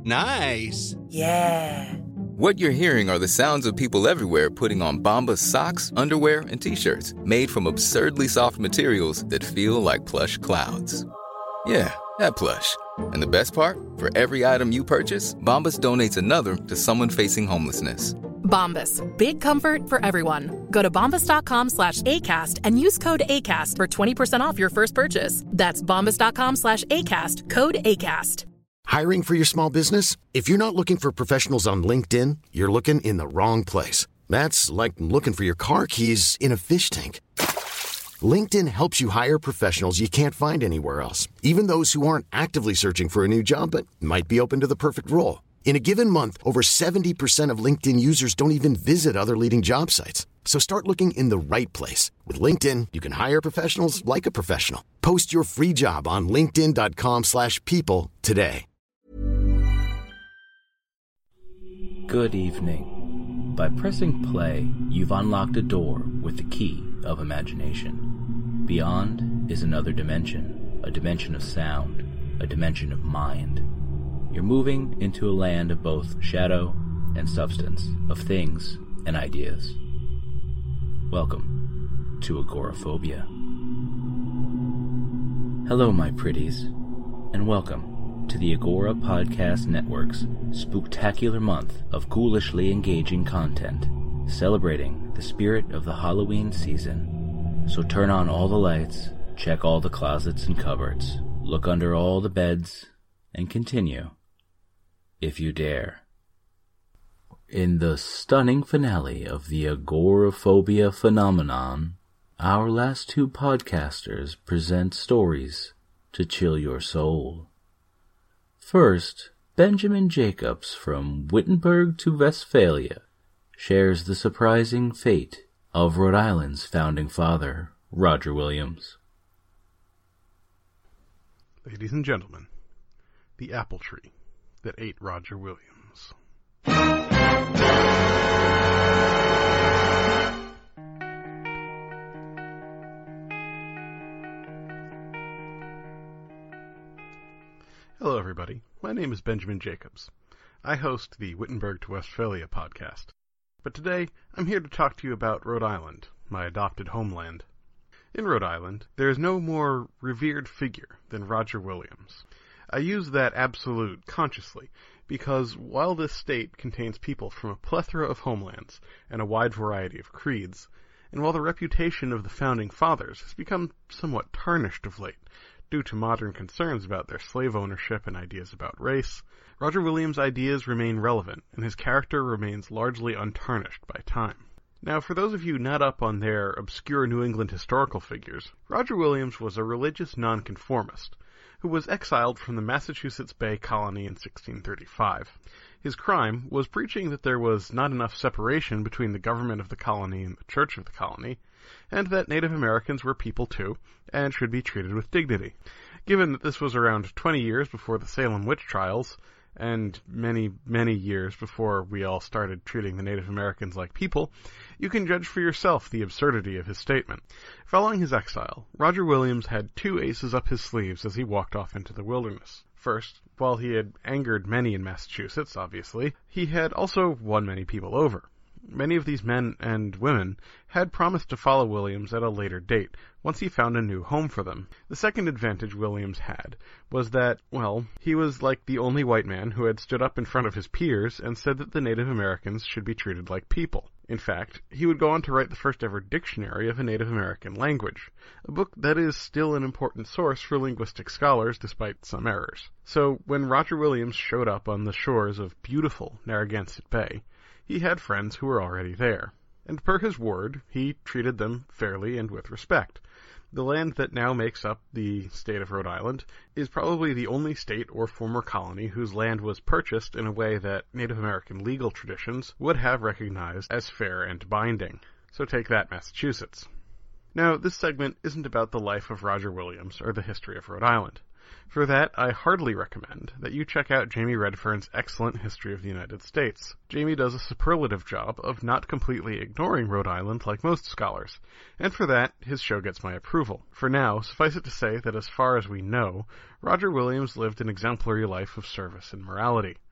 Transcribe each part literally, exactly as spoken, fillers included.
Nice. Yeah. What you're hearing are the sounds of people everywhere putting on Bombas socks, underwear, and T-shirts made from absurdly soft materials that feel like plush clouds. Yeah, that plush. And the best part? For every item you purchase, Bombas donates another to someone facing homelessness. Bombas. Big comfort for everyone. Go to bombas.com slash ACAST and use code ACAST for twenty percent off your first purchase. That's bombas.com slash ACAST. Code ACAST. Hiring for your small business? If you're not looking for professionals on LinkedIn, you're looking in the wrong place. That's like looking for your car keys in a fish tank. LinkedIn helps you hire professionals you can't find anywhere else, even those who aren't actively searching for a new job but might be open to the perfect role. In a given month, over seventy percent of LinkedIn users don't even visit other leading job sites. So start looking in the right place. With LinkedIn, you can hire professionals like a professional. Post your free job on linkedin.com slash people today. Good evening. By pressing play, you've unlocked a door with the key of imagination. Beyond is another dimension, a dimension of sound, a dimension of mind. You're moving into a land of both shadow and substance, of things and ideas. Welcome to Agoraphobia. Hello, my pretties, and welcome to the Agora Podcast Network's spooktacular month of ghoulishly engaging content, celebrating the spirit of the Halloween season. So turn on all the lights, check all the closets and cupboards, look under all the beds, and continue, if you dare. In the stunning finale of the Agoraphobia phenomenon, our last two podcasters present stories to chill your soul. First, Benjamin Jacobs from Wittenberg to Westphalia shares the surprising fate of Rhode Island's founding father, Roger Williams. Ladies and gentlemen, the apple tree that ate Roger Williams. Hello, everybody. My name is Benjamin Jacobs. I host the Wittenberg to Westphalia podcast. But today, I'm here to talk to you about Rhode Island, my adopted homeland. In Rhode Island, there is no more revered figure than Roger Williams. I use that absolute consciously, because while this state contains people from a plethora of homelands and a wide variety of creeds, and while the reputation of the founding fathers has become somewhat tarnished of late, due to modern concerns about their slave ownership and ideas about race, Roger Williams' ideas remain relevant, and his character remains largely untarnished by time. Now, for those of you not up on their obscure New England historical figures, Roger Williams was a religious nonconformist who was exiled from the Massachusetts Bay Colony in sixteen thirty-five. His crime was preaching that there was not enough separation between the government of the colony and the church of the colony, and that Native Americans were people too, and should be treated with dignity. Given that this was around twenty years before the Salem witch trials, and many, many years before we all started treating the Native Americans like people, you can judge for yourself the absurdity of his statement. Following his exile, Roger Williams had two aces up his sleeves as he walked off into the wilderness. First, while he had angered many in Massachusetts, obviously, he had also won many people over. Many of these men and women had promised to follow Williams at a later date, once he found a new home for them. The second advantage Williams had was that, well, he was like the only white man who had stood up in front of his peers and said that the Native Americans should be treated like people. In fact, he would go on to write the first ever dictionary of a Native American language, a book that is still an important source for linguistic scholars despite some errors. So, when Roger Williams showed up on the shores of beautiful Narragansett Bay, he had friends who were already there, and per his word, he treated them fairly and with respect. The land that now makes up the state of Rhode Island is probably the only state or former colony whose land was purchased in a way that Native American legal traditions would have recognized as fair and binding. So take that, Massachusetts. Now, this segment isn't about the life of Roger Williams or the history of Rhode Island. For that, I heartily recommend that you check out Jamie Redfern's excellent History of the United States. Jamie does a superlative job of not completely ignoring Rhode Island like most scholars, and for that, his show gets my approval. For now, suffice it to say that as far as we know, Roger Williams lived an exemplary life of service and morality.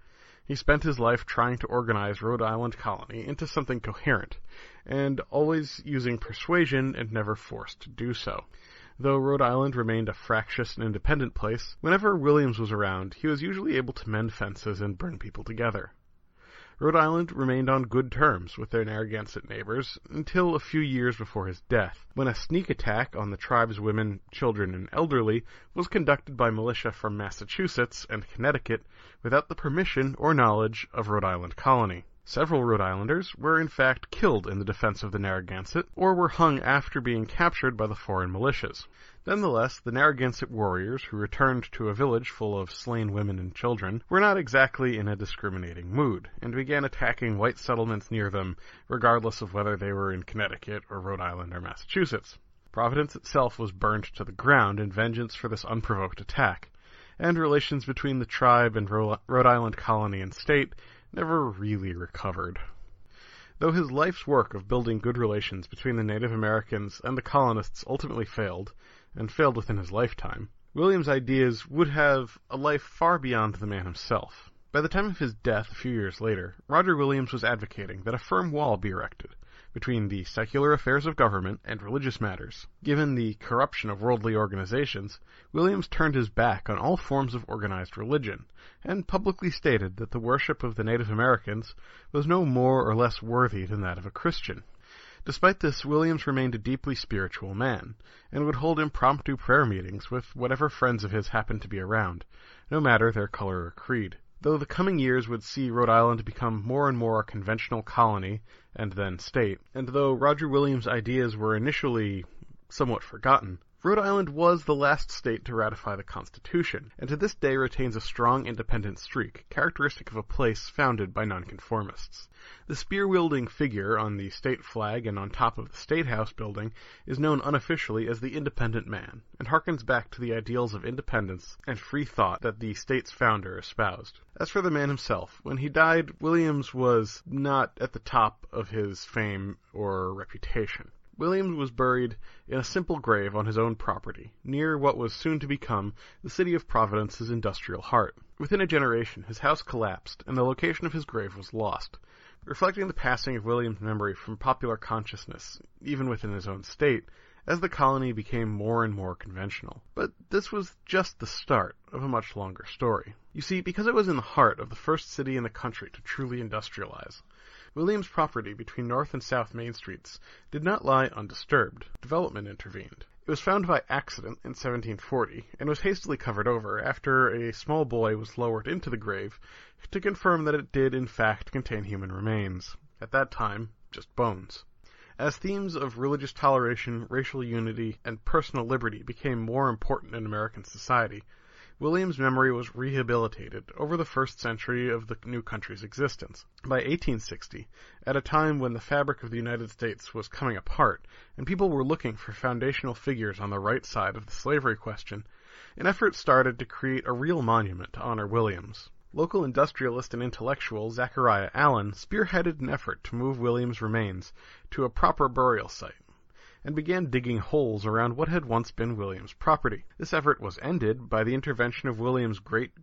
He spent his life trying to organize Rhode Island Colony into something coherent, and always using persuasion and never forced to do so. Though Rhode Island remained a fractious and independent place, whenever Williams was around, he was usually able to mend fences and bring people together. Rhode Island remained on good terms with their Narragansett neighbors until a few years before his death, when a sneak attack on the tribe's women, children, and elderly was conducted by militia from Massachusetts and Connecticut without the permission or knowledge of Rhode Island Colony. Several Rhode Islanders were in fact killed in the defense of the Narragansett, or were hung after being captured by the foreign militias. Nonetheless, the Narragansett warriors, who returned to a village full of slain women and children, were not exactly in a discriminating mood, and began attacking white settlements near them, regardless of whether they were in Connecticut or Rhode Island or Massachusetts. Providence itself was burned to the ground in vengeance for this unprovoked attack, and relations between the tribe and Rhode Island colony and state never really recovered. Though his life's work of building good relations between the Native Americans and the colonists ultimately failed, and failed within his lifetime, Williams' ideas would have a life far beyond the man himself. By the time of his death a few years later, Roger Williams was advocating that a firm wall be erected between the secular affairs of government and religious matters. Given the corruption of worldly organizations, Williams turned his back on all forms of organized religion, and publicly stated that the worship of the Native Americans was no more or less worthy than that of a Christian. Despite this, Williams remained a deeply spiritual man, and would hold impromptu prayer meetings with whatever friends of his happened to be around, no matter their color or creed. Though the coming years would see Rhode Island become more and more a conventional colony, and then state, and though Roger Williams' ideas were initially somewhat forgotten, Rhode Island was the last state to ratify the Constitution, and to this day retains a strong independent streak, characteristic of a place founded by nonconformists. The spear-wielding figure on the state flag and on top of the State House building is known unofficially as the Independent Man, and harkens back to the ideals of independence and free thought that the state's founder espoused. As for the man himself, when he died, Williams was not at the top of his fame or reputation. Williams was buried in a simple grave on his own property, near what was soon to become the city of Providence's industrial heart. Within a generation, his house collapsed, and the location of his grave was lost, reflecting the passing of Williams' memory from popular consciousness, even within his own state, as the colony became more and more conventional. But this was just the start of a much longer story. You see, because it was in the heart of the first city in the country to truly industrialize, Williams' property between North and South Main Streets did not lie undisturbed. Development intervened. It was found by accident in seventeen forty, and was hastily covered over after a small boy was lowered into the grave to confirm that it did in fact contain human remains. At that time, just bones. As themes of religious toleration, racial unity, and personal liberty became more important in American society, Williams' memory was rehabilitated over the first century of the new country's existence. By eighteen sixty, at a time when the fabric of the United States was coming apart, and people were looking for foundational figures on the right side of the slavery question, an effort started to create a real monument to honor Williams. Local industrialist and intellectual Zachariah Allen spearheaded an effort to move Williams' remains to a proper burial site, and began digging holes around what had once been Williams' property. This effort was ended by the intervention of Williams'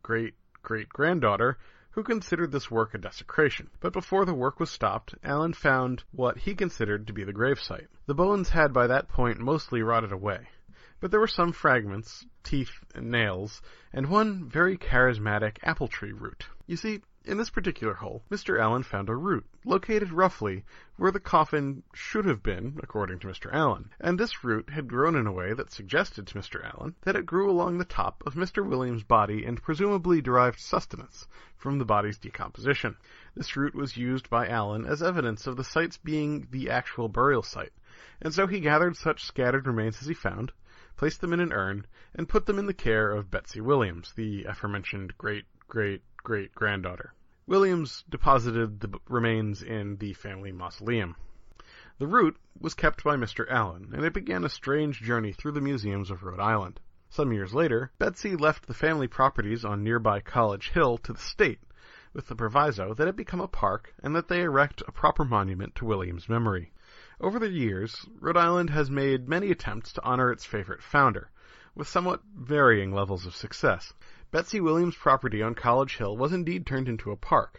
great-great-great-granddaughter, who considered this work a desecration. But before the work was stopped, Allen found what he considered to be the gravesite. The bones had by that point mostly rotted away, but there were some fragments, teeth and nails, and one very charismatic apple tree root. You see, in this particular hole, Mister Allen found a root, located roughly where the coffin should have been, according to Mister Allen, and this root had grown in a way that suggested to Mister Allen that it grew along the top of Mister Williams' body and presumably derived sustenance from the body's decomposition. This root was used by Allen as evidence of the site's being the actual burial site, and so he gathered such scattered remains as he found, placed them in an urn, and put them in the care of Betsy Williams, the aforementioned great-great-great-granddaughter. Williams deposited the remains in the family mausoleum. The root was kept by Mister Allen, and it began a strange journey through the museums of Rhode Island. Some years later, Betsy left the family properties on nearby College Hill to the state, with the proviso that it become a park and that they erect a proper monument to Williams' memory. Over the years, Rhode Island has made many attempts to honor its favorite founder, with somewhat varying levels of success. Betsy Williams' property on College Hill was indeed turned into a park,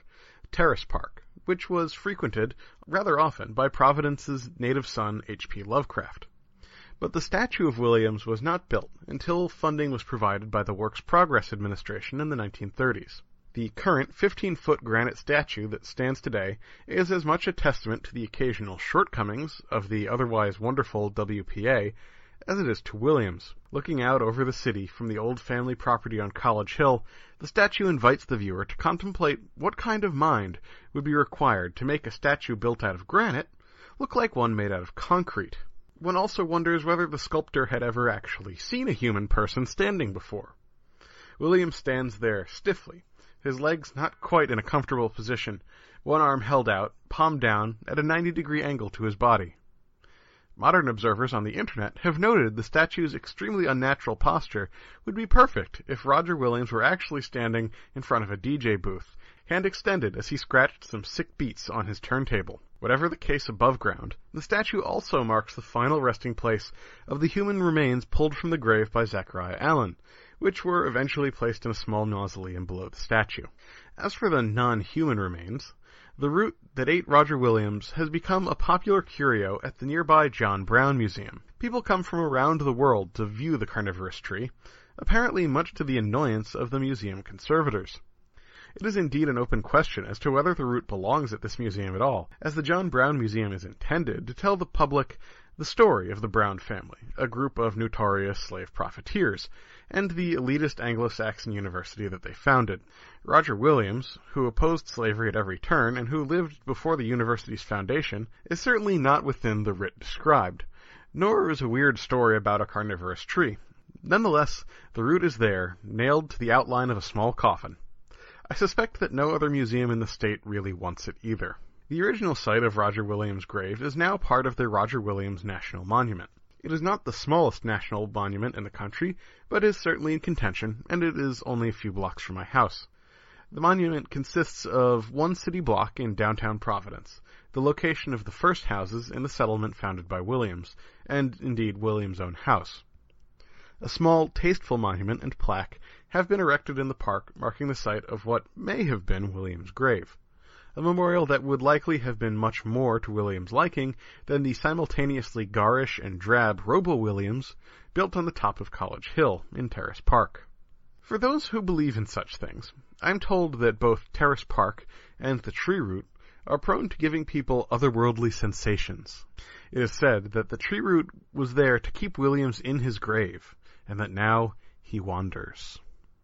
Terrace Park, which was frequented rather often by Providence's native son H P Lovecraft. But the statue of Williams was not built until funding was provided by the Works Progress Administration in the nineteen thirties. The current fifteen-foot granite statue that stands today is as much a testament to the occasional shortcomings of the otherwise wonderful W P A as it is to Williams. Looking out over the city from the old family property on College Hill, the statue invites the viewer to contemplate what kind of mind would be required to make a statue built out of granite look like one made out of concrete. One also wonders whether the sculptor had ever actually seen a human person standing before. Williams stands there stiffly, his legs not quite in a comfortable position, one arm held out, palm down, at a ninety-degree angle to his body. Modern observers on the internet have noted the statue's extremely unnatural posture would be perfect if Roger Williams were actually standing in front of a D J booth, hand extended as he scratched some sick beats on his turntable. Whatever the case above ground, the statue also marks the final resting place of the human remains pulled from the grave by Zachariah Allen, which were eventually placed in a small mausoleum below the statue. As for the non-human remains, the root that ate Roger Williams has become a popular curio at the nearby John Brown Museum. People come from around the world to view the carnivorous tree, apparently much to the annoyance of the museum conservators. It is indeed an open question as to whether the root belongs at this museum at all, as the John Brown Museum is intended to tell the public the story of the Brown family, a group of notorious slave profiteers, and the elitist Anglo-Saxon university that they founded. Roger Williams, who opposed slavery at every turn and who lived before the university's foundation, is certainly not within the writ described, nor is a weird story about a carnivorous tree. Nonetheless, the root is there, nailed to the outline of a small coffin. I suspect that no other museum in the state really wants it either. The original site of Roger Williams' grave is now part of the Roger Williams National Monument. It is not the smallest national monument in the country, but is certainly in contention, and it is only a few blocks from my house. The monument consists of one city block in downtown Providence, the location of the first houses in the settlement founded by Williams, and indeed Williams' own house. A small, tasteful monument and plaque have been erected in the park marking the site of what may have been Williams' grave, a memorial that would likely have been much more to Williams' liking than the simultaneously garish and drab Robo-Williams built on the top of College Hill in Terrace Park. For those who believe in such things, I'm told that both Terrace Park and the tree root are prone to giving people otherworldly sensations. It is said that the tree root was there to keep Williams in his grave, and that now he wanders.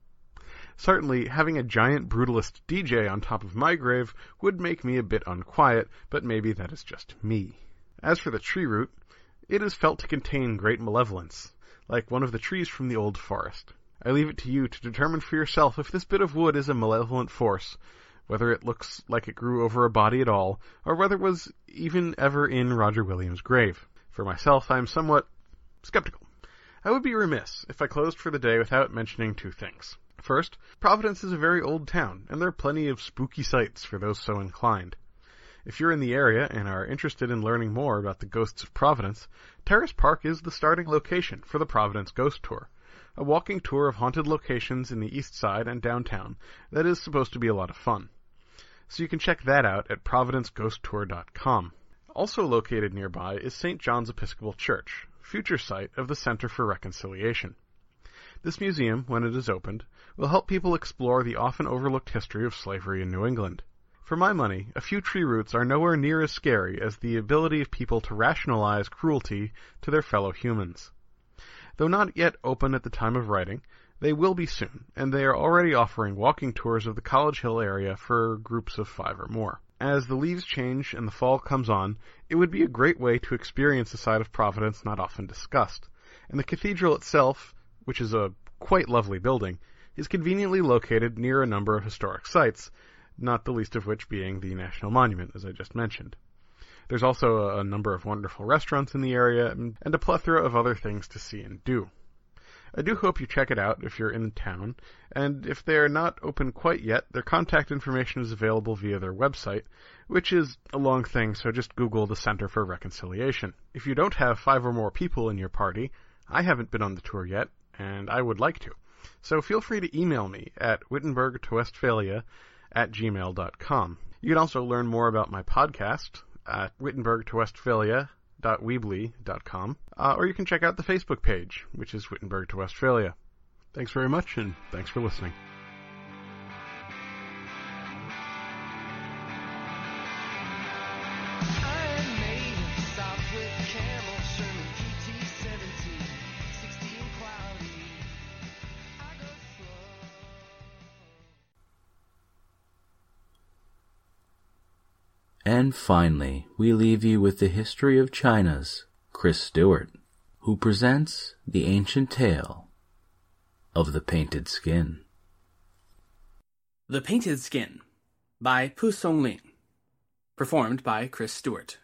Certainly, having a giant brutalist D J on top of my grave would make me a bit unquiet, but maybe that is just me. As for the tree root, it is felt to contain great malevolence, like one of the trees from the old forest. I leave it to you to determine for yourself if this bit of wood is a malevolent force, whether it looks like it grew over a body at all, or whether it was even ever in Roger Williams' grave. For myself, I am somewhat skeptical. I would be remiss if I closed for the day without mentioning two things. First, Providence is a very old town, and there are plenty of spooky sights for those so inclined. If you're in the area and are interested in learning more about the ghosts of Providence, Terrace Park is the starting location for the Providence Ghost Tour, a walking tour of haunted locations in the east side and downtown that is supposed to be a lot of fun. So you can check that out at providence ghost tour dot com. Also located nearby is Saint John's Episcopal Church, future site of the Center for Reconciliation. This museum, when it is opened, will help people explore the often overlooked history of slavery in New England. For my money, a few tree roots are nowhere near as scary as the ability of people to rationalize cruelty to their fellow humans. Though not yet open at the time of writing, they will be soon, and they are already offering walking tours of the College Hill area for groups of five or more. As the leaves change and the fall comes on, it would be a great way to experience a side of Providence not often discussed, and the cathedral itself, which is a quite lovely building, is conveniently located near a number of historic sites, not the least of which being the National Monument, as I just mentioned. There's also a number of wonderful restaurants in the area, and a plethora of other things to see and do. I do hope you check it out if you're in town, and if they're not open quite yet, their contact information is available via their website, which is a long thing, so just Google the Center for Reconciliation. If you don't have five or more people in your party, I haven't been on the tour yet, and I would like to. So feel free to email me at wittenberg to westphalia at gmail dot com. You can also learn more about my podcast at wittenberg to westphalia dot weebly dot com, uh, or you can check out the Facebook page, which is Wittenberg to Westphalia. Thanks very much, and thanks for listening. And finally, we leave you with the history of China's Chris Stewart, who presents the ancient tale of the Painted Skin. The Painted Skin by Pu Songling, performed by Chris Stewart.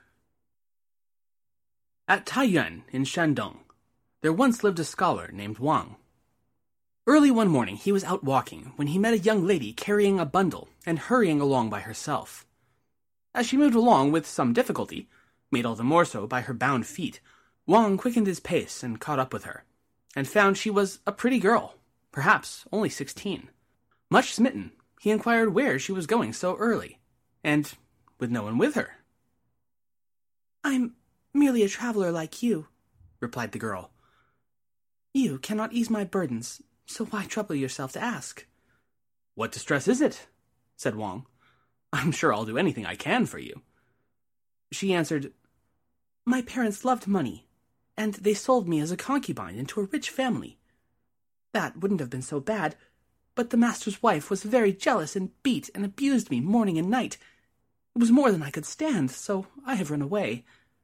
At Taiyuan in Shandong, there once lived a scholar named Wang. Early one morning he was out walking when he met a young lady carrying a bundle and hurrying along by herself. As she moved along with some difficulty, made all the more so by her bound feet, Wang quickened his pace and caught up with her, and found she was a pretty girl, perhaps only sixteen. Much smitten, he inquired where she was going so early, and with no one with her. "I'm merely a traveler like you," replied the girl. "You cannot ease my burdens, so why trouble yourself to ask?" "What distress is it?" said Wang. "I'm sure I'll do anything I can for you." She answered, "My parents loved money, and they sold me as a concubine into a rich family. That wouldn't have been so bad, but the master's wife was very jealous and beat and abused me morning and night. It was more than I could stand, so I have run away."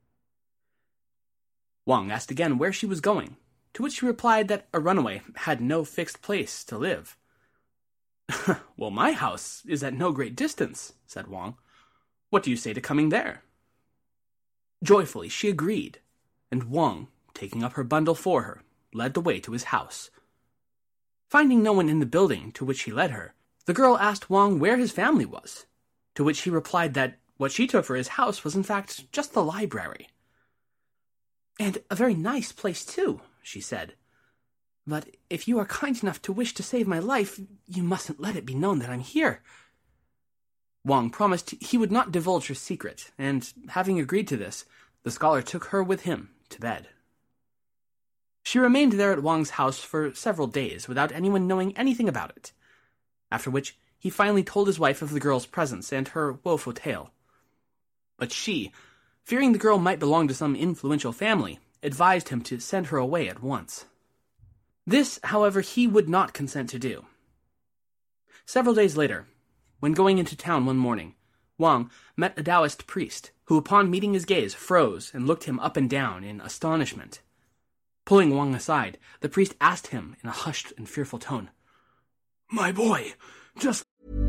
Wang asked again where she was going, to which she replied that a runaway had no fixed place to live. "Well, my house is at no great distance," said Wang. "What do you say to coming there?" Joyfully she agreed, and Wang, taking up her bundle for her, led the way to his house. Finding no one in the building to which he led her, the girl asked Wang where his family was, to which he replied that what she took for his house was in fact just the library. "And a very nice place too," she said. "But if you are kind enough to wish to save my life, you mustn't let it be known that I'm here." Wang promised he would not divulge her secret, and having agreed to this, the scholar took her with him to bed. She remained there at Wang's house for several days without anyone knowing anything about it, after which he finally told his wife of the girl's presence and her woeful tale. But she, fearing the girl might belong to some influential family, advised him to send her away at once. This, however, he would not consent to do. Several days later, when going into town one morning, Wang met a Taoist priest, who upon meeting his gaze froze and looked him up and down in astonishment. Pulling Wang aside, the priest asked him in a hushed and fearful tone, "My boy, just..."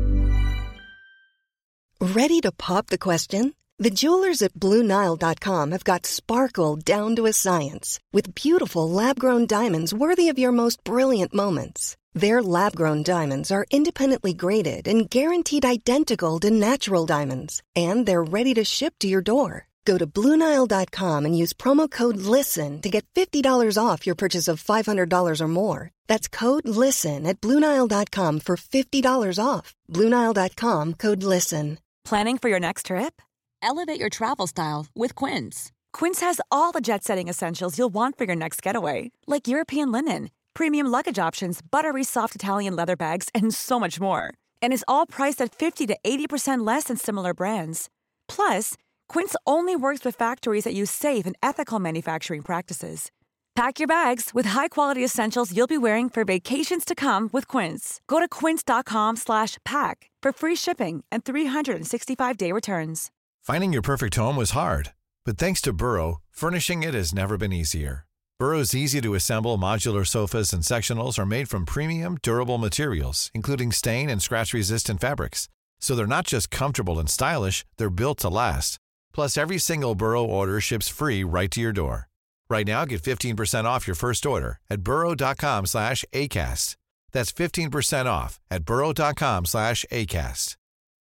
Ready to pop the question? The jewelers at Blue Nile dot com have got sparkle down to a science with beautiful lab-grown diamonds worthy of your most brilliant moments. Their lab-grown diamonds are independently graded and guaranteed identical to natural diamonds, and they're ready to ship to your door. Go to Blue Nile dot com and use promo code LISTEN to get fifty dollars off your purchase of five hundred dollars or more. That's code LISTEN at Blue Nile dot com for fifty dollars off. Blue Nile dot com, code LISTEN. Planning for your next trip? Elevate your travel style with Quince. Quince has all the jet-setting essentials you'll want for your next getaway, like European linen, premium luggage options, buttery soft Italian leather bags, and so much more. And is all priced at fifty to eighty percent less than similar brands. Plus, Quince only works with factories that use safe and ethical manufacturing practices. Pack your bags with high-quality essentials you'll be wearing for vacations to come with Quince. Go to quince dot com slash pack for free shipping and three sixty-five day returns. Finding your perfect home was hard, but thanks to Burrow, furnishing it has never been easier. Burrow's easy-to-assemble modular sofas and sectionals are made from premium, durable materials, including stain and scratch-resistant fabrics. So they're not just comfortable and stylish, they're built to last. Plus, every single Burrow order ships free right to your door. Right now, get fifteen percent off your first order at burrow dot com slash ACAST. That's fifteen percent off at burrow dot com slash ACAST.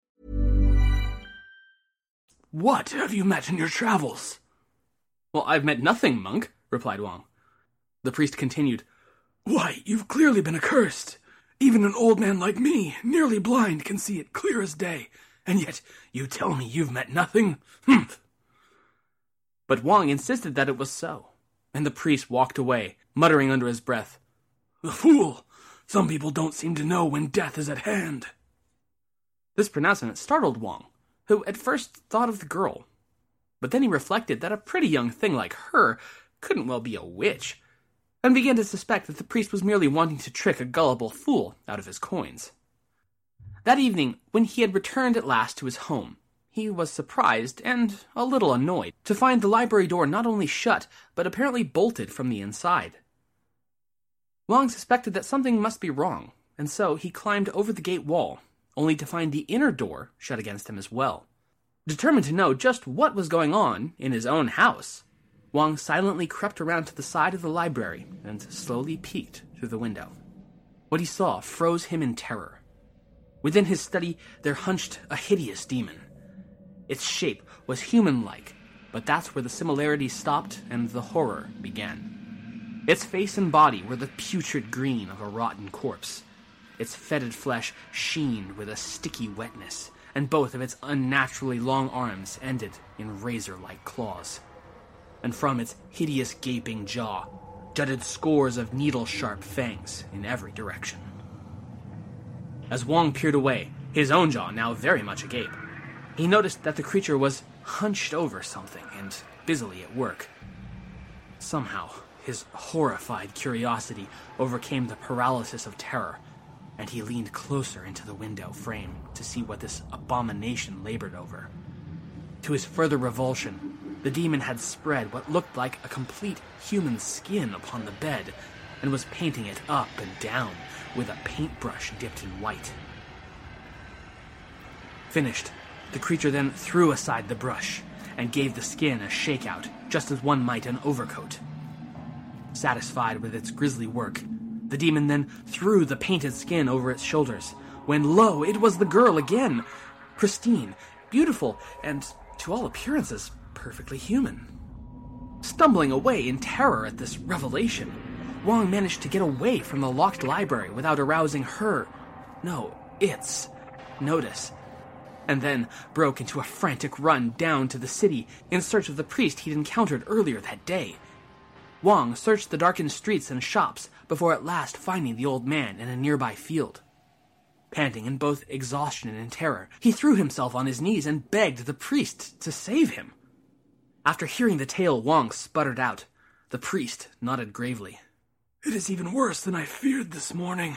"What have you met in your travels?" "Well, I've met nothing, monk," replied Wang. The priest continued, "Why, you've clearly been accursed. Even an old man like me, nearly blind, can see it clear as day. And yet you tell me you've met nothing? Humph! But Wang insisted that it was so, and the priest walked away, muttering under his breath, "The fool! Some people don't seem to know when death is at hand." This pronouncement startled Wang, who at first thought of the girl. But then he reflected that a pretty young thing like her couldn't well be a witch, and began to suspect that the priest was merely wanting to trick a gullible fool out of his coins. That evening, when he had returned at last to his home, he was surprised and a little annoyed to find the library door not only shut, but apparently bolted from the inside. Wang suspected that something must be wrong, and so he climbed over the gate wall, only to find the inner door shut against him as well. Determined to know just what was going on in his own house, Wang silently crept around to the side of the library and slowly peeked through the window. What he saw froze him in terror. Within his study there hunched a hideous demon. Its shape was human-like, but that's where the similarities stopped and the horror began. Its face and body were the putrid green of a rotten corpse. Its fetid flesh sheened with a sticky wetness, and both of its unnaturally long arms ended in razor-like claws. And from its hideous gaping jaw jutted scores of needle-sharp fangs in every direction. As Wang peered away, his own jaw now very much agape, he noticed that the creature was hunched over something and busily at work. Somehow, his horrified curiosity overcame the paralysis of terror, and he leaned closer into the window frame to see what this abomination labored over. To his further revulsion, the demon had spread what looked like a complete human skin upon the bed, and was painting it up and down with a paintbrush dipped in white. Finished, the creature then threw aside the brush and gave the skin a shakeout, just as one might an overcoat. Satisfied with its grisly work, the demon then threw the painted skin over its shoulders, when lo, it was the girl again, pristine, beautiful, and, to all appearances, perfectly human. Stumbling away in terror at this revelation, Wang managed to get away from the locked library without arousing her, no, its, notice, and then broke into a frantic run down to the city in search of the priest he'd encountered earlier that day. Wang searched the darkened streets and shops before at last finding the old man in a nearby field. Panting in both exhaustion and terror, he threw himself on his knees and begged the priest to save him. After hearing the tale Wang sputtered out, the priest nodded gravely. "It is even worse than I feared this morning.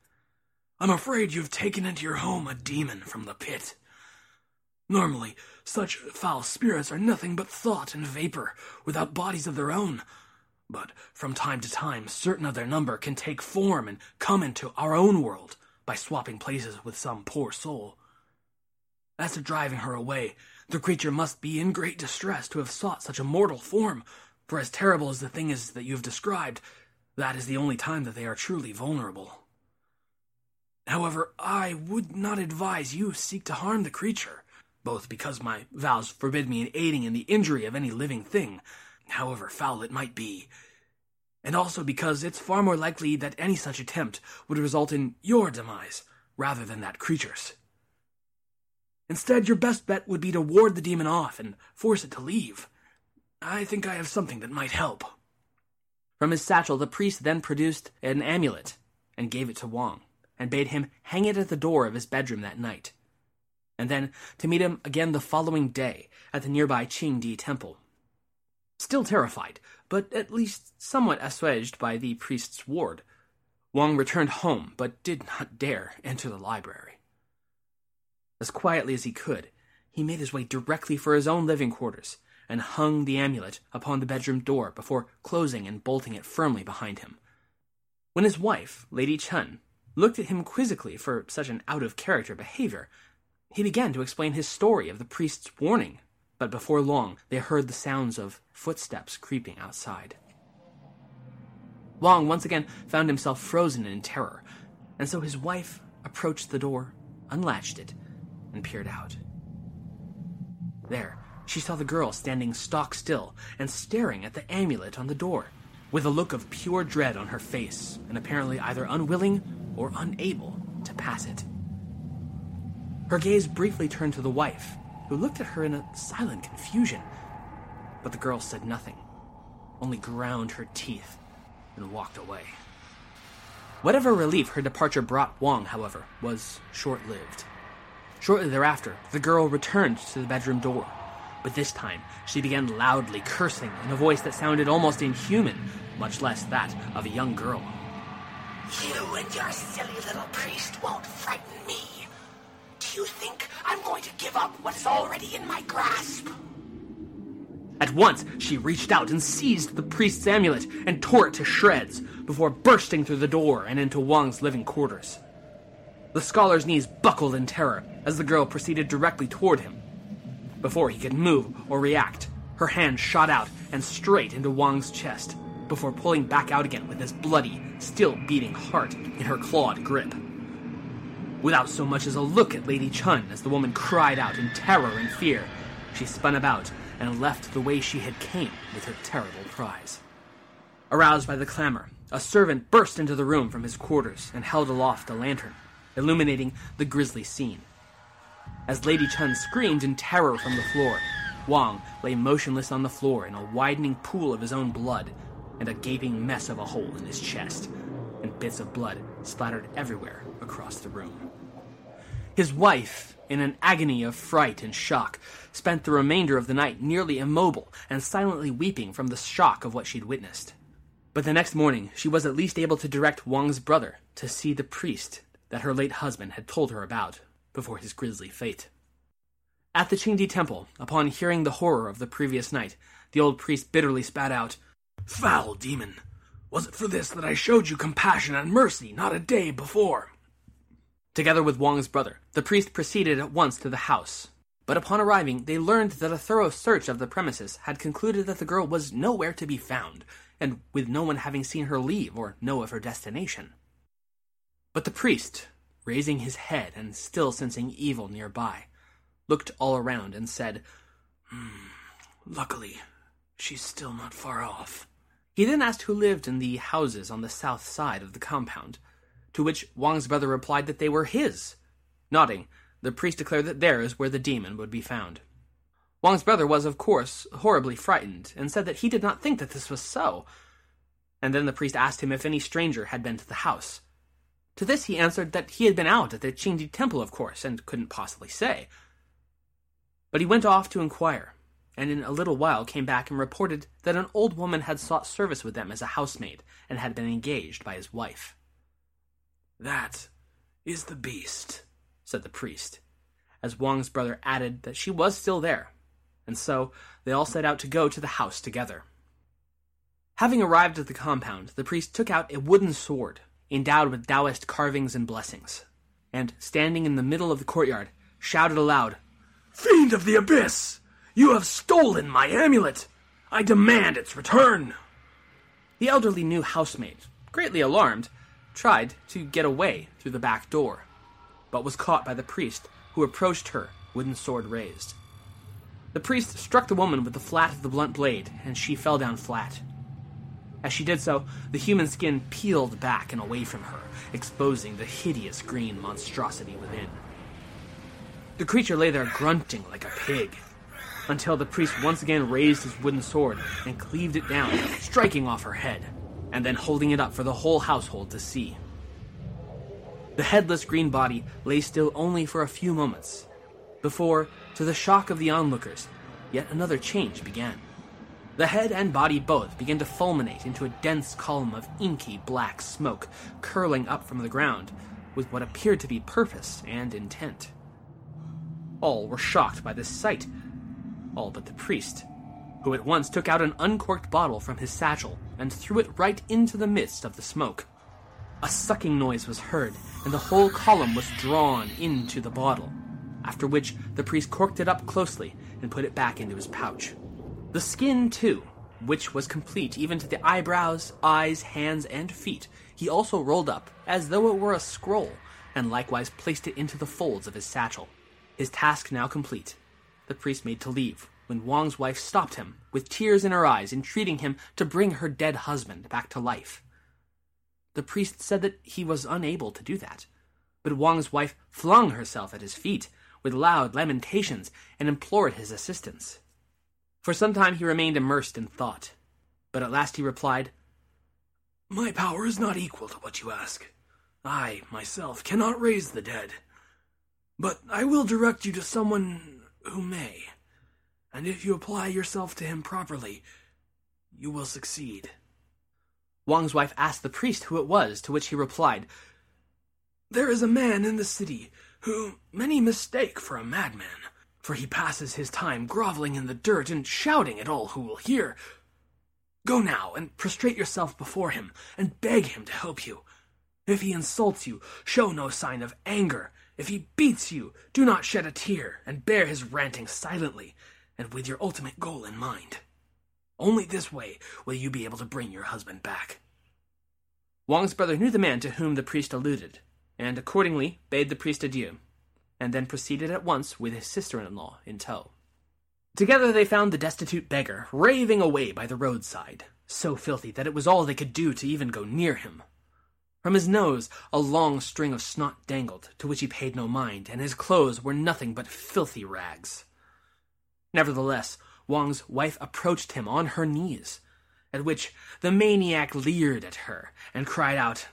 I'm afraid you've taken into your home a demon from the pit. Normally, such foul spirits are nothing but thought and vapor, without bodies of their own. But from time to time, certain of their number can take form and come into our own world by swapping places with some poor soul. As to driving her away, the creature must be in great distress to have sought such a mortal form, for as terrible as the thing is that you have described, that is the only time that they are truly vulnerable. However, I would not advise you seek to harm the creature, both because my vows forbid me in aiding in the injury of any living thing, however foul it might be, and also because it's far more likely that any such attempt would result in your demise, rather than that creature's. Instead, your best bet would be to ward the demon off and force it to leave. I think I have something that might help." From his satchel, the priest then produced an amulet and gave it to Wang, and bade him hang it at the door of his bedroom that night, and then to meet him again the following day at the nearby Qingdi temple. Still terrified, but at least somewhat assuaged by the priest's ward, Wang returned home, but did not dare enter the library. As quietly as he could, he made his way directly for his own living quarters, and hung the amulet upon the bedroom door before closing and bolting it firmly behind him. When his wife, Lady Chen, looked at him quizzically for such an out-of-character behavior, he began to explain his story of the priest's warning, but before long they heard the sounds of footsteps creeping outside. Wang once again found himself frozen in terror, and so his wife approached the door, unlatched it, and peered out. There, she saw the girl standing stock still and staring at the amulet on the door, with a look of pure dread on her face, and apparently either unwilling or unable to pass it. Her gaze briefly turned to the wife, who looked at her in a silent confusion. But the girl said nothing, only ground her teeth and walked away. Whatever relief her departure brought Wang, however, was short-lived. Shortly thereafter, the girl returned to the bedroom door, but this time she began loudly cursing in a voice that sounded almost inhuman, much less that of a young girl. You and your silly little priest won't frighten me. Do you think I'm going to give up what's already in my grasp? At once, she reached out and seized the priest's amulet and tore it to shreds before bursting through the door and into Wang's living quarters. The scholar's knees buckled in terror as the girl proceeded directly toward him. Before he could move or react, her hand shot out and straight into Wang's chest before pulling back out again with his bloody, still beating heart in her clawed grip. Without so much as a look at Lady Chun as the woman cried out in terror and fear, she spun about and left the way she had came with her terrible prize. Aroused by the clamor, a servant burst into the room from his quarters and held aloft a lantern, illuminating the grisly scene. As Lady Chun screamed in terror from the floor, Wang lay motionless on the floor in a widening pool of his own blood and a gaping mess of a hole in his chest, and bits of blood splattered everywhere across the room. His wife, in an agony of fright and shock, spent the remainder of the night nearly immobile and silently weeping from the shock of what she'd witnessed. But the next morning, she was at least able to direct Wang's brother to see the priest that her late husband had told her about before his grisly fate. At the Qingdi temple, upon hearing the horror of the previous night, the old priest bitterly spat out, "Foul demon! Was it for this that I showed you compassion and mercy not a day before?" Together with Wang's brother, the priest proceeded at once to the house. But upon arriving, they learned that a thorough search of the premises had concluded that the girl was nowhere to be found, and with no one having seen her leave or know of her destination. But the priest, raising his head and still sensing evil nearby, looked all around and said, hmm, "Luckily, she's still not far off." He then asked who lived in the houses on the south side of the compound, to which Wang's brother replied that they were his. Nodding, the priest declared that there is where the demon would be found. Wang's brother was, of course, horribly frightened, and said that he did not think that this was so. And then the priest asked him if any stranger had been to the house. To this he answered that he had been out at the Qingdi temple, of course, and couldn't possibly say. But he went off to inquire, and in a little while came back and reported that an old woman had sought service with them as a housemaid, and had been engaged by his wife. "That is the beast," said the priest, as Wang's brother added that she was still there, and so they all set out to go to the house together. Having arrived at the compound, the priest took out a wooden sword, endowed with Taoist carvings and blessings, and, standing in the middle of the courtyard, shouted aloud, "Fiend of the abyss! You have stolen my amulet! I demand its return!" The elderly new housemaid, greatly alarmed, tried to get away through the back door, but was caught by the priest, who approached her, wooden sword raised. The priest struck the woman with the flat of the blunt blade, and she fell down flat. As she did so, the human skin peeled back and away from her, exposing the hideous green monstrosity within. The creature lay there grunting like a pig, until the priest once again raised his wooden sword and cleaved it down, striking off her head, and then holding it up for the whole household to see. The headless green body lay still only for a few moments, before, to the shock of the onlookers, yet another change began. The head and body both began to fulminate into a dense column of inky black smoke, curling up from the ground, with what appeared to be purpose and intent. All were shocked by this sight, all but the priest, who at once took out an uncorked bottle from his satchel and threw it right into the midst of the smoke. A sucking noise was heard, and the whole column was drawn into the bottle, after which the priest corked it up closely and put it back into his pouch. The skin, too, which was complete even to the eyebrows, eyes, hands, and feet, he also rolled up as though it were a scroll, and likewise placed it into the folds of his satchel. His task now complete, the priest made to leave, when Wang's wife stopped him, with tears in her eyes, entreating him to bring her dead husband back to life. The priest said that he was unable to do that, but Wang's wife flung herself at his feet, with loud lamentations and implored his assistance. For some time he remained immersed in thought, but at last he replied, "My power is not equal to what you ask. I, myself, cannot raise the dead. But I will direct you to someone who may, and if you apply yourself to him properly, you will succeed." Wang's wife asked the priest who it was, to which he replied, "There is a man in the city who many mistake for a madman, for he passes his time groveling in the dirt and shouting at all who will hear. Go now and prostrate yourself before him and beg him to help you. If he insults you, show no sign of anger. If he beats you, do not shed a tear and bear his ranting silently and with your ultimate goal in mind. Only this way will you be able to bring your husband back." Wang's brother knew the man to whom the priest alluded, and accordingly bade the priest adieu, and then proceeded at once with his sister-in-law in tow. Together they found the destitute beggar raving away by the roadside, so filthy that it was all they could do to even go near him. From his nose a long string of snot dangled, to which he paid no mind, and his clothes were nothing but filthy rags. Nevertheless, Wang's wife approached him on her knees, at which the maniac leered at her and cried out,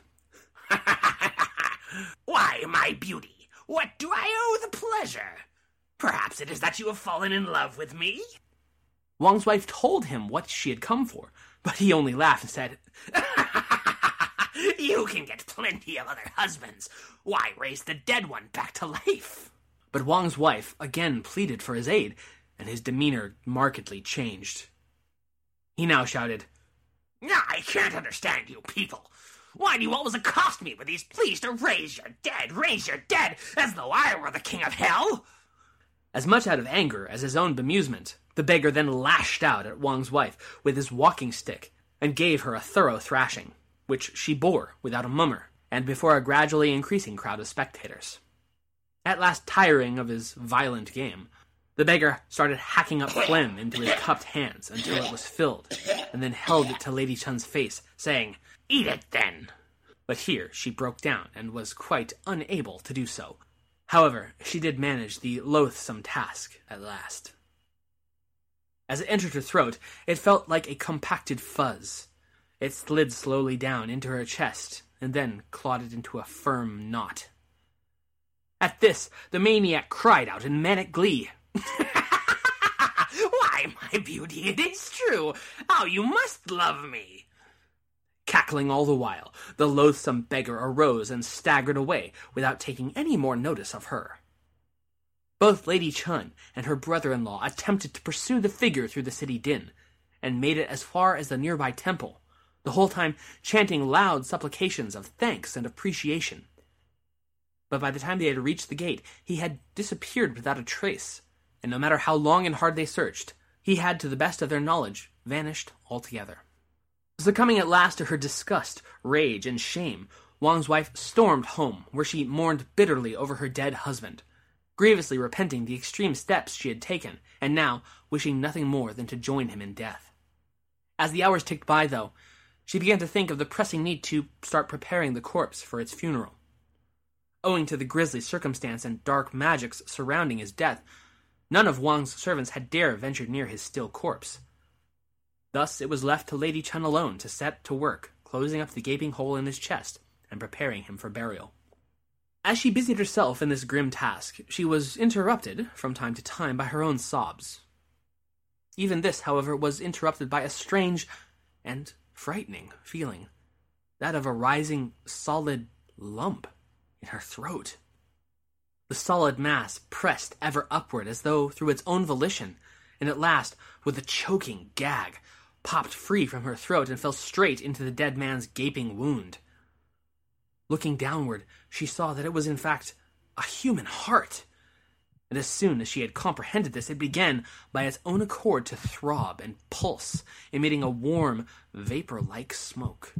"Why, my beauty, what do I owe the pleasure? Perhaps it is that you have fallen in love with me?" Wang's wife told him what she had come for, but he only laughed and said, "You can get plenty of other husbands. Why raise the dead one back to life?" But Wang's wife again pleaded for his aid, and his demeanor markedly changed. He now shouted, "I can't understand you people. Why do you always accost me with these pleas to raise your dead, raise your dead, as though I were the king of hell?" As much out of anger as his own bemusement, the beggar then lashed out at Wang's wife with his walking stick and gave her a thorough thrashing, which she bore without a murmur, and before a gradually increasing crowd of spectators. At last, tiring of his violent game, the beggar started hacking up phlegm into his cupped hands until it was filled, and then held it to Lady Chun's face, saying, "Eat it, then." But here she broke down and was quite unable to do so. However, she did manage the loathsome task at last. As it entered her throat, it felt like a compacted fuzz. It slid slowly down into her chest, and then clotted into a firm knot. At this, the maniac cried out in manic glee, "Why, my beauty, it is true. How you must love me." Cackling all the while, the loathsome beggar arose and staggered away without taking any more notice of her. Both Lady Chun and her brother-in-law attempted to pursue the figure through the city din, and made it as far as the nearby temple, the whole time chanting loud supplications of thanks and appreciation. But by the time they had reached the gate, he had disappeared without a trace, and no matter how long and hard they searched, he had, to the best of their knowledge, vanished altogether. Succumbing at last to her disgust, rage, and shame, Wang's wife stormed home, where she mourned bitterly over her dead husband, grievously repenting the extreme steps she had taken, and now wishing nothing more than to join him in death. As the hours ticked by, though, she began to think of the pressing need to start preparing the corpse for its funeral. Owing to the grisly circumstance and dark magics surrounding his death, none of Wang's servants had dared venture near his still corpse. Thus it was left to Lady Chun alone to set to work, closing up the gaping hole in his chest and preparing him for burial. As she busied herself in this grim task, she was interrupted, from time to time, by her own sobs. Even this, however, was interrupted by a strange and frightening feeling, that of a rising, solid lump in her throat. The solid mass pressed ever upward as though through its own volition, and at last, with a choking gag, popped free from her throat and fell straight into the dead man's gaping wound. Looking downward, she saw that it was in fact a human heart, and as soon as she had comprehended this, it began by its own accord to throb and pulse, emitting a warm, vapor-like smoke.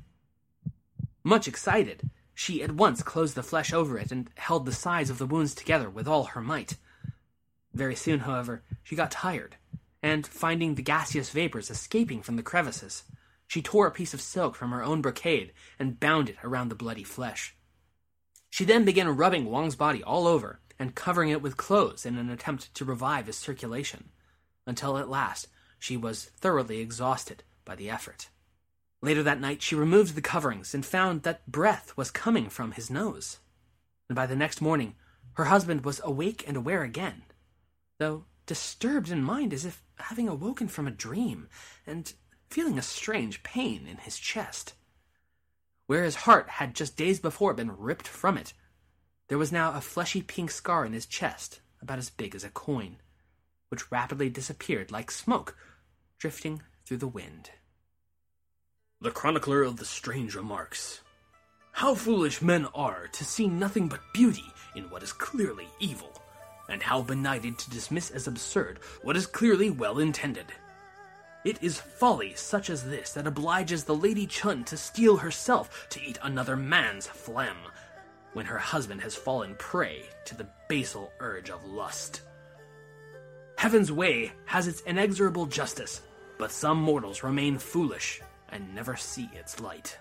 Much excited, she at once closed the flesh over it and held the sides of the wounds together with all her might. Very soon, however, she got tired, and finding the gaseous vapors escaping from the crevices, she tore a piece of silk from her own brocade and bound it around the bloody flesh. She then began rubbing Wang's body all over, and covering it with clothes in an attempt to revive his circulation, until at last she was thoroughly exhausted by the effort. Later that night, she removed the coverings and found that breath was coming from his nose. And by the next morning, her husband was awake and aware again, though disturbed in mind as if having awoken from a dream, and feeling a strange pain in his chest. Where his heart had just days before been ripped from it, there was now a fleshy pink scar in his chest, about as big as a coin, which rapidly disappeared like smoke, drifting through the wind. The chronicler of the strange remarks, "How foolish men are to see nothing but beauty in what is clearly evil, and how benighted to dismiss as absurd what is clearly well-intended. It is folly such as this that obliges the Lady Chun to steel herself to eat another man's phlegm, when her husband has fallen prey to the basal urge of lust. Heaven's way has its inexorable justice, but some mortals remain foolish and never see its light."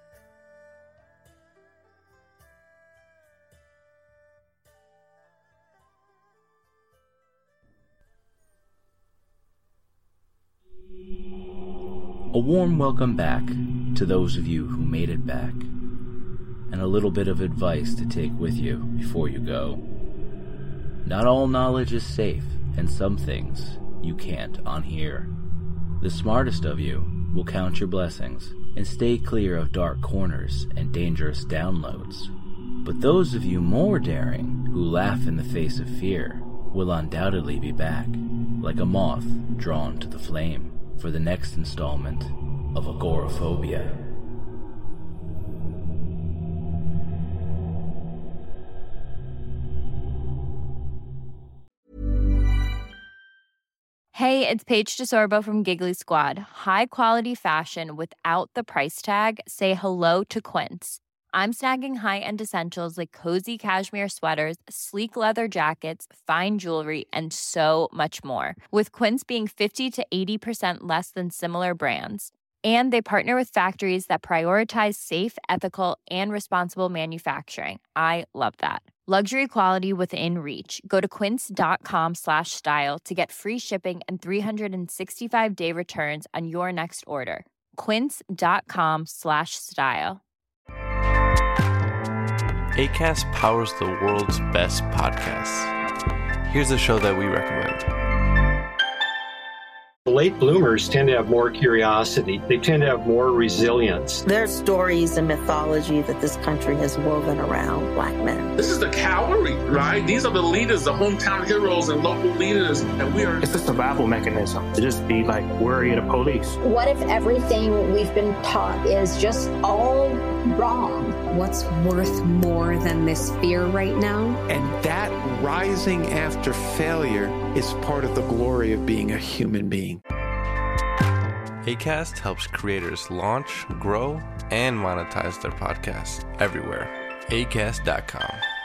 A warm welcome back to those of you who made it back, and a little bit of advice to take with you before you go. Not all knowledge is safe, and some things you can't unhear. The smartest of you will count your blessings and stay clear of dark corners and dangerous downloads. But those of you more daring who laugh in the face of fear will undoubtedly be back, like a moth drawn to the flame, for the next installment of Agoraphobia. Hey, it's Paige DeSorbo from Giggly Squad. High quality fashion without the price tag. Say hello to Quince. I'm snagging high-end essentials like cozy cashmere sweaters, sleek leather jackets, fine jewelry, and so much more. With Quince being fifty to eighty percent less than similar brands. And they partner with factories that prioritize safe, ethical, and responsible manufacturing. I love that. Luxury quality within reach. Go to quince.com slash style to get free shipping and three sixty-five day returns on your next order. Quince.com slash style. Acast powers the world's best podcasts. Here's a show that we recommend. Late bloomers tend to have more curiosity. They tend to have more resilience. There's stories and mythology that this country has woven around Black men. This is the cavalry, right? These are the leaders, the hometown heroes and local leaders, and we are... It's a survival mechanism to just be like worry of the police. What if everything we've been taught is just all wrong? What's worth more than this fear right now? And that rising after failure is part of the glory of being a human being. Acast helps creators launch, grow, and monetize their podcasts everywhere. Acast dot com.